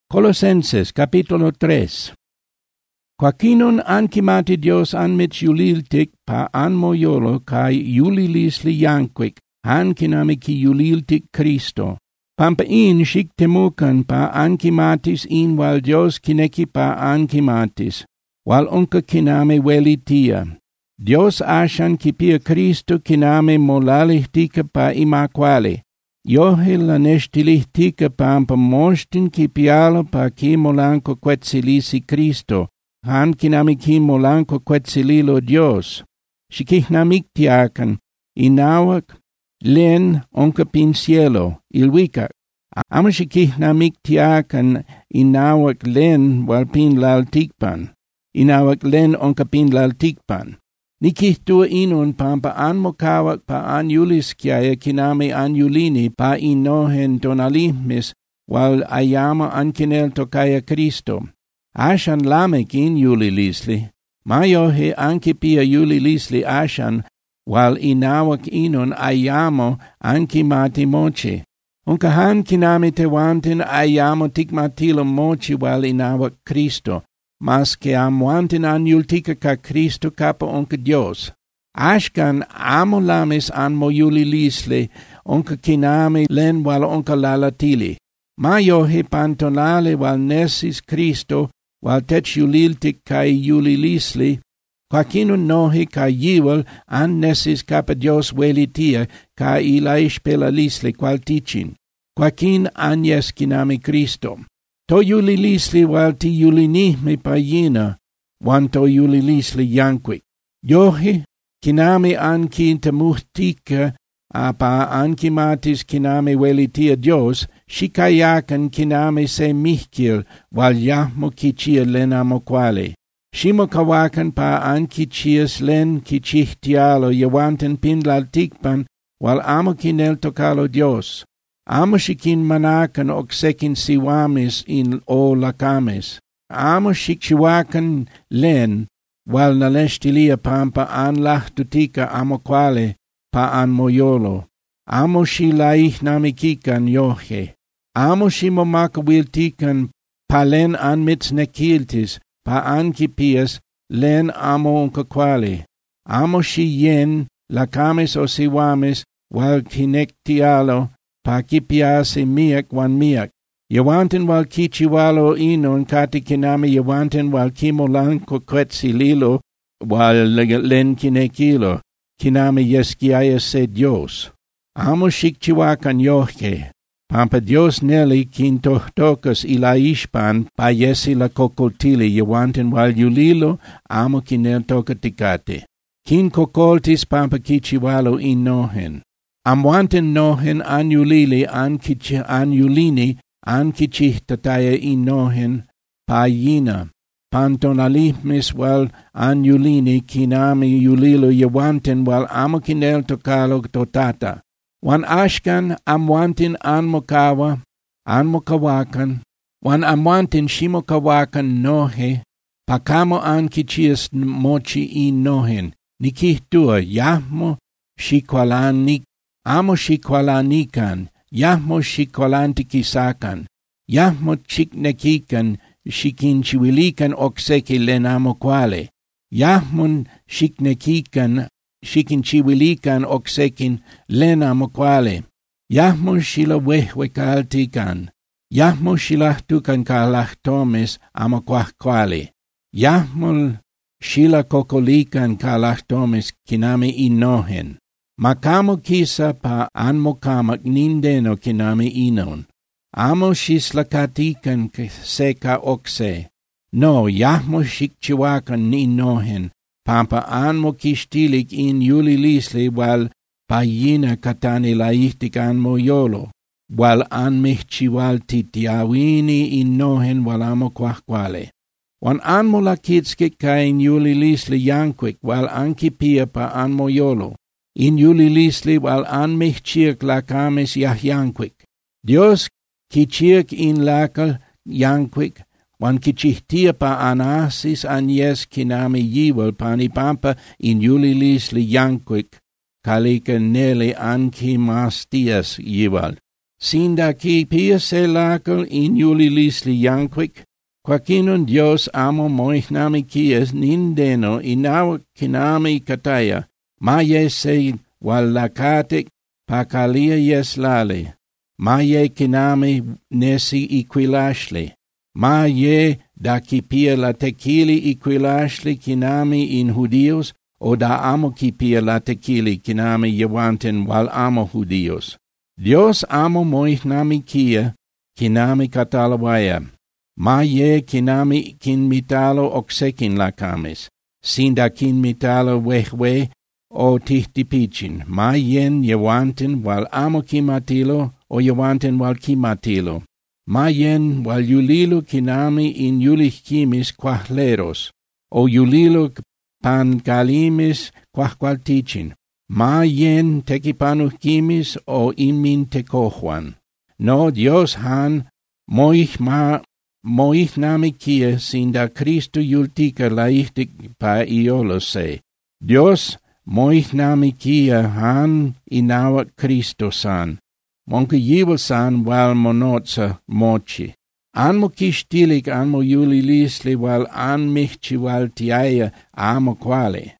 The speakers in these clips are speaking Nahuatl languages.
Colosenses capítulo 3. Quaquinon ancimati Dios anmit iuliltic pa anmoiolo cae iulilis lianquic, ancinamici iuliltic Christo. Pampa in sic temucan pa ancimatis in val Dios cineci pa ancimatis, val unca ciname velitia. Dios ashan cipia Christo ciname molalihtica pa imaquale. Johil la nestilihtica pampa mostin cipialo pa cimolanco quetzilisi Cristo, han cinami cimolanco quetzililo Dios. Sikihnamictiacan, inawak, len onca pin cielo, ilwikak. Ama sikihnamictiacan, inawak len walpin laltikpan, inawak len onca pin laltikpan. Nikihtua inon pampa anmokawak pa anyuliskiaya kiname anyulini pa inohen tonalimis wal ayama ankinel tokaya Kristo. Ashan lamek in yulilisli, mayohe ankipia yulilisli ashan wal inawak inon ayamo ankimati mochi. Unkahan kiname tewantin ayamo tikmatilo mochi wal inawak Kristo. Mas que amuanten anyultica ca Cristo capa onca Dios. Ashkan amo lamis anmo yulilisle onca kiname len wal onca lalatili. Mayohe pantonale wal nesis Cristo wal tech yuliltic cae yulilisle, quacino nohe ca yiwal an nesis capa Dios velitia ca ilaish pelalisle qual ticin. Quacin agnes kiname Cristo. To yulilisli wal ti yulinihme payina, wan to yulilisli yanquic. Yohi, kiname anki temuhtika, apa ankimatis kiname velitia Dios, shikayakan kiname se mihkil, wal yahmo kichia len amoquale. Shimo kawakan pa ankichias len kichihtialo yawanten pinlaltikpan, wal amo kinel tokalo Dios. Amo shikin manakan oksekin siwamis in o lakames. Amo shikshiwakan len, wal nalestilia pampa anlahtutika amo quale pa anmoyolo. Amo shilaih namikikan yohe. Amo shimomakawiltikan pa len anmitsnekiltis pa ankipias len amo unka quale. Amo shiyen lakames o siwamis wal kinektialo pa kipiase miak wan miak. Yawanten wal kichiwalo inon kati kinami yawanten wal kimolanko quetzililo wal len kinekilo, kinami yeskiaya se Dios. Amo shikchiwakan yohke, pampa Dios neli kintohtocas ilaishpan pa yesi la kokoltili yawanten wal yulilo amo kinel tokatikate. Kin kokoltis pampa kichiwalo inohen. Amwanten nohen anyulili anyulini ankichihtataya inohen payina. Pantonalismis wal anyulini kinami yulilo yawanten wal amo kinel tokalo totata. Wan ashkan amwanten anmokawakan, wan amwanten shimokawakan nohe, pakamo ankichias mochi inohen. Nikihtua yahmo shikwalanik. Amo shikwalanikan, yahmo shikwalantikisakan, yahmo chiknekikan, shikinchiwilikan okseki len amo quale, yahmon shiknekikan, shikinchiwilikan oksekin len amo quale, yahmo shilawehwekaltikan, yahmo shilahtukan kalahtomes amo quale, yahmo shilakokolikan kalahtomes kinami inohen. Makamo kisa pa anmokamak nindeno kinami inon. Amo shislakatikan seka okse. No, yahmo shikchiwakan inohen, pampa anmo kishtilik in yulilisli wal payina katani laihtik anmoyolo, wal anmihchiwal titiawini inohen wal amo quahquale. Wan anmo lakitskik ka in yulilisli yanquic wal ankipia pa anmoyolo. In yulilisli wal anmihchiak lakames yahyanquic. Dios kichiak in lakal yanquic, wan kichihtia pa anasis anyes kinami yiwal panipampa in yulilisli yanquic, kalika nele ankimastias yiwal. Sinda ki pia selakal in yulilisli yankwik, quacinun Dios amo moihnami kies nindeno inawa kinami kataya, ma ye se wallakatik pakalia yeslale, ma ye kinami nesi iquilashli, ma ye da kipia la tequili iquilashli kinami in Judios, o da amo kipia la tequili kinami yewanten wal amo Judios. Dios amo moihnami kia kinami katalawaya, ma ye kinami kin mitalo oksekin lakamis, sinda kin mitalo wehwe o tihtipichin, ma yen yewanten wal amo kimatilo o yewanten wal kimatilo, ma yen wal yulilo kinami in yulihkimis quahleros, o yulilo pan galimis quahqualtichin, ma yen tekipanuhkimis o inmin tekohuan. No Dios han moihnami kia sinda Cristo yultika laihtik pa iolo se. Dios moihnami kia han inawa Cristo san. Monka yiwa san wal monotsa mochi. Anmo kishtilik anmo yulilisli wal an michi wal tiaya amo quale.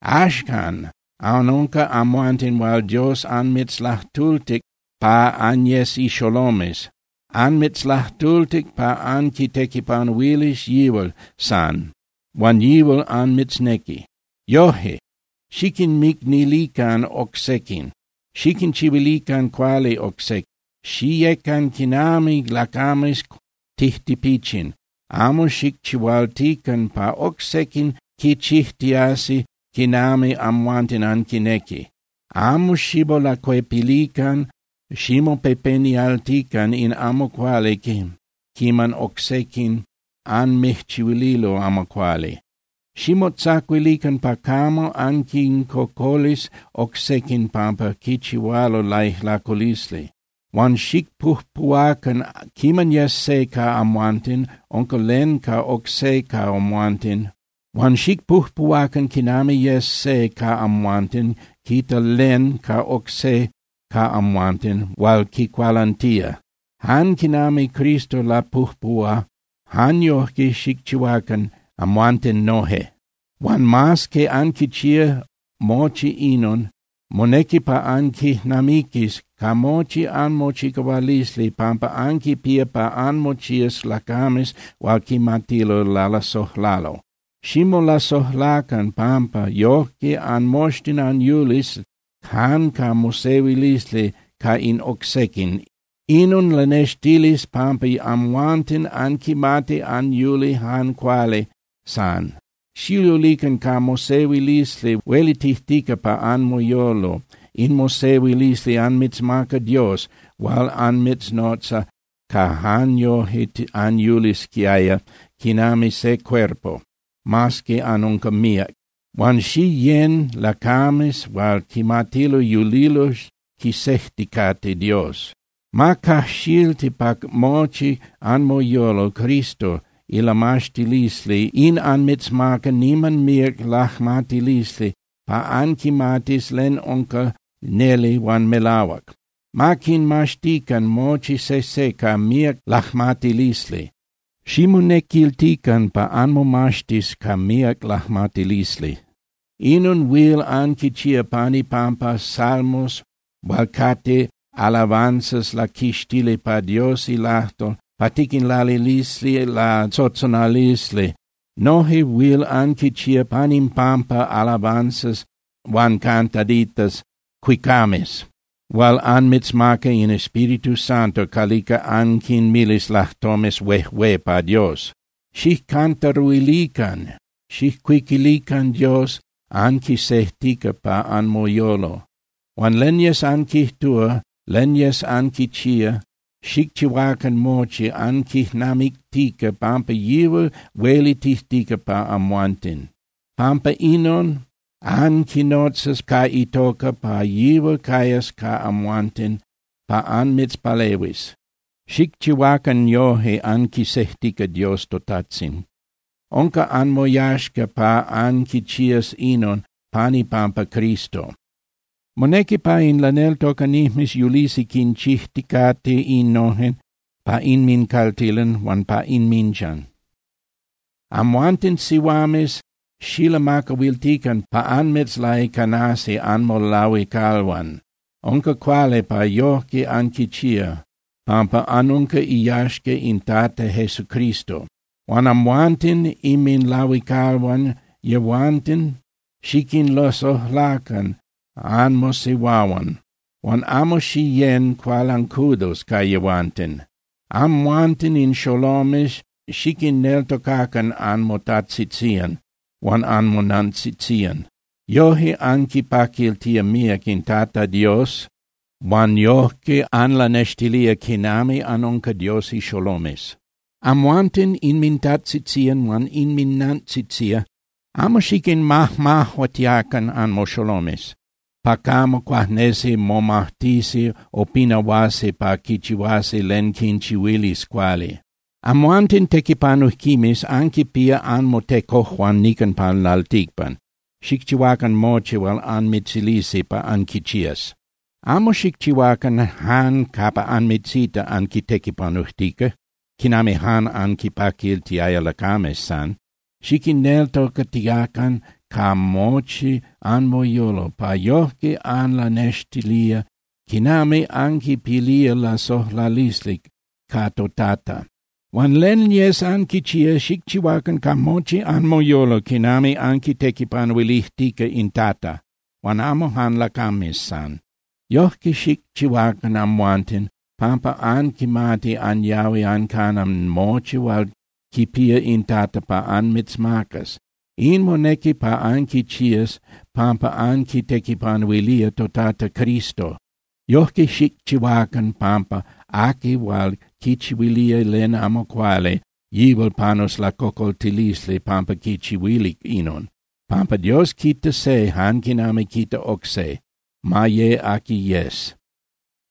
Ashkan anonka amuantin wal Dios an mitzlahtultik pa anyes isholomes. An mitzlahtultik pa an kitekipan wilis yiwal san. Wan yiwal an mitzneki. Yohe, shikin miknilikan oksekin. Shikin chivilikan quale oksek. Shiyekan kinami glakamis tihtipichin. Amo shik chiwaltikan pa oksekin kichihtiasi kinami amwantin ankineki. Amo shibo la quepilikan, shimo pepenialtikan in amo quale kiman oksekin an mihchiwililo amo quale. Shimo tsakwilikan pa kamo ankin kokolis oksekin pampa kichiwalo laihlakolisli. Wan shik puhpuakan kiman yesse ka amwantin, onko len ka okse ka amwantin. Wan shik puhpuakan kinami yesse ka amwantin, kita len ka okse ka amwantin, wal kikwalantia. Han kinami Kristo la puhpua, han yohki shikchiwakan amwantin nohe. Wan mas ke anki chia mochi inon, moneki pa anki namikis, ka mochi an mochi kawalisli, pampa anki pia pa an mochias lakamis, wal kimatilo lala sohlalo. Shimo la sohlakan pampa, yohki an moshtin an yulis, han ka mosewilisli ka in oksekin. Inon lenestilis pampa amwantin anki mati an yuli han quale san. Shilulikan ka mosewilisli welitihtika pa an moyolo, in mosewilisli an mitzmaka Dios, wal an mitznotsa ka han yohit an yulis kiaya, kinami se cuerpo, maske anunka miak. Wan shi yen lakamis wal kimatilo yulilos kisehtikate Dios. Ma kahshilti pak mochi an moyolo Cristo, ilamashtilisli, in an mitzmaka niman mirk lachmatilisli, pa ankimatis len onka neli wan melawak. Makin mashtikan mochi seseka mirk lachmatilisli. Shimunekiltikan pa anmomashtis ka mirk lachmatilisli. Inun wil ankichia pani pampa salmos, walkate alabanzas la kishtile pa Dios ilahto, patikin la lilisli la tzotzonalisli. Nohe wil ankichia panim pampa alabanzas wan cantaditas quikames. Wal an mitzmaka in Espiritu Santo kalika ankin milis lahtomes wehwe pa Dios. Shih cantaruilikan, shih quikilikan Dios, anki sehtika pa an moyolo. Wan lenyes anki tua, lenyes anki chia, shikchiwakan mochi anki namiktika pampa yiwa welitihtika pa amwantin. Pampa inon, anki notsas ka itoka pa yiwa kayas ka amwantin, pa an mitzpalewis. Shikchiwakan yohe anki sehtika Dios totatsin. Onka an moyashka pa anki chias inon pani pampa Cristo. Moneki pa in laneltokan ihmis julisi kinchihtikate innohen, pa in min kaltilen, wan pa in minjan. Amuantin siwamis, shila makawiltikan pa anmets lai kanasi anmolawi kalwan, onka quale pa yohke ankichia, pampa anunka iyashke in tate Jesu Cristo. Wan amuantin imin lawi kalwan, yawantin, shikin losohlakan, anmo siwawan, wan amo shiyen kwalankudos ka yawantin. Amuantin in sholomish, shikin neltokakan anmo tatsitsian, wan anmo nantsitsian. Yohi anki pakil tia mia kin tata Dios, wan yohke anla nestilia kinami anonka Diosi sholomis. Amuantin in min tatsitsian wan in min nantsitsia, amo shikin mahmahwatiakan anmo sholomis. Pakamo kwahnesi momahtisi opinawasi pa kichiwasi len kinchiwilis kwali. Amuantin tekipanuhkimis anki pia anmo tekohwan nikan pan laltikpan. Shikchiwakan mochiwal anmitsilisi pa ankichias. Amo shikchiwakan han kapa anmitsita anki tekipanuhtika, kinami han anki pakil tiayalakames san. Shikinelto katiakan ka mochi anmoyolo pa yohke an la nestilia, kinami anki pilia la sohlalislik ka totata. Wan len yes anki chia shikchiwakan ka mochi anmoyolo, kinami anki tekipanuilihtika in tata, wan amo han la kamesan. Yohke shikchiwakan amuantin, pampa anki mati anyawi ankanam mochi wal kipia in tata pa anmitsmakas. In moneki pa anki chias, pampa anki tekipanuilia totata Cristo. Yohke shikchiwakan pampa aki wal kichiwilia len amo quale, yival panos la kokoltilisle pampa kichiwilik inon. Pampa Dios kita se han kinami kita okse, ma ye aki yes.